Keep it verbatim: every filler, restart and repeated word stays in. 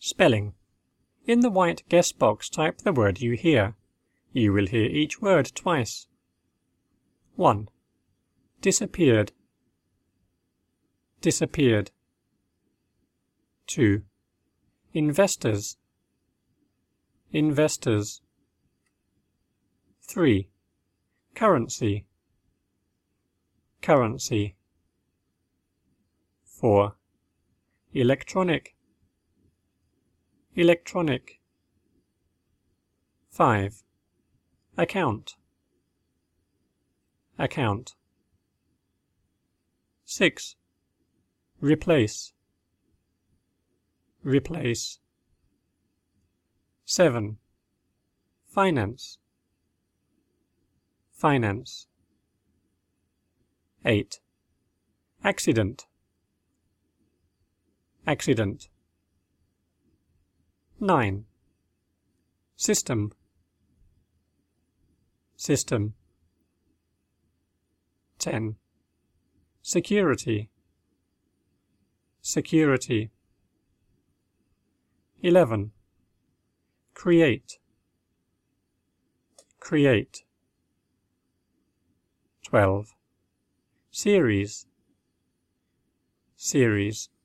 Spelling. In the white guess box type the word you hear. You will hear each word twice. one. Disappeared. Disappeared. two. Investors. Investors. three. Currency. Currency. four. Electronic. Electronic. five. Account. Account. six. Replace. Replace. seven. Finance. Finance. eight. Accident. Accident. nine. System. System. ten. Security. Security. eleven. Create. Create. twelve. Series. Series.